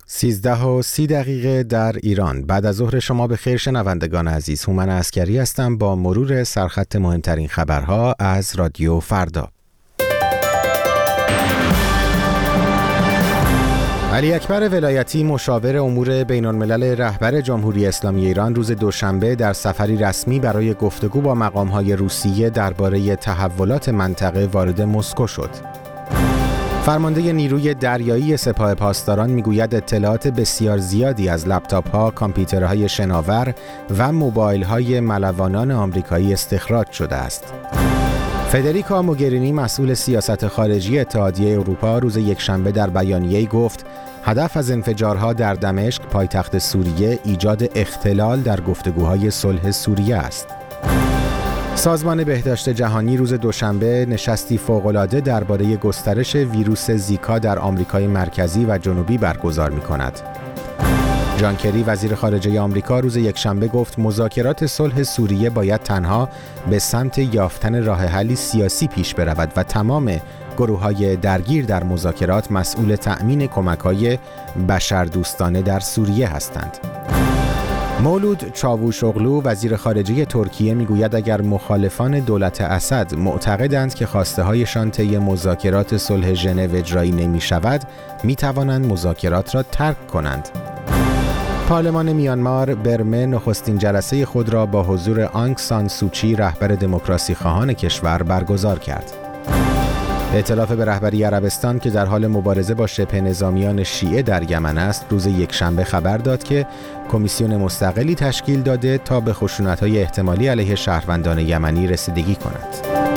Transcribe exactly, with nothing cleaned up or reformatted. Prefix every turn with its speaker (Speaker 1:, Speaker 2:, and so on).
Speaker 1: سیزده و سی دقیقه در ایران. بعد از ظهر شما به خیر شنوندگان عزیز. هومن عسکری هستم با مرور سرخط مهمترین خبرها از رادیو فردا. علی اکبر ولایتی مشاور امور بین الملل رهبر جمهوری اسلامی ایران روز دوشنبه در سفری رسمی برای گفتگو با مقام‌های روسیه درباره تحولات منطقه وارد مسکو شد. فرمانده نیروی دریایی سپاه پاسداران میگوید اطلاعات بسیار زیادی از لپتاپ‌ها، کامپیوترهای شناور و موبایل‌های ملوانان آمریکایی استخراج شده است. فدریکا موگرینی مسئول سیاست خارجی اتحادیه اروپا روز یکشنبه در بیانیه‌ای گفت هدف از انفجارها در دمشق پایتخت سوریه ایجاد اختلال در گفتگوهای صلح سوریه است. سازمان بهداشت جهانی روز دوشنبه نشستی فوق‌العاده درباره گسترش ویروس زیکا در آمریکای مرکزی و جنوبی برگزار می‌کند. جان کری وزیر خارجه آمریکا روز یکشنبه گفت مذاکرات صلح سوریه باید تنها به سمت یافتن راه حلی سیاسی پیش برود و تمام گروه‌های درگیر در مذاکرات مسئول تأمین کمک‌های بشردوستانه در سوریه هستند. مولود چاووشوغلو وزیر خارجه ترکیه میگوید اگر مخالفان دولت اسد معتقدند که خواسته‌هایشان طی مذاکرات صلح ژنو اجرایی نمی‌شود، می‌توانند مذاکرات را ترک کنند. پارلمان میانمار برمه نخستین جلسه خود را با حضور آنگ سان سوچی رهبر دموکراسی خواهان کشور برگزار کرد. ائتلاف به رهبری عربستان که در حال مبارزه با شبه نظامیان شیعه در یمن است، روز یکشنبه خبر داد که کمیسیون مستقلی تشکیل داده تا به خشونت‌های احتمالی علیه شهروندان یمنی رسیدگی کند.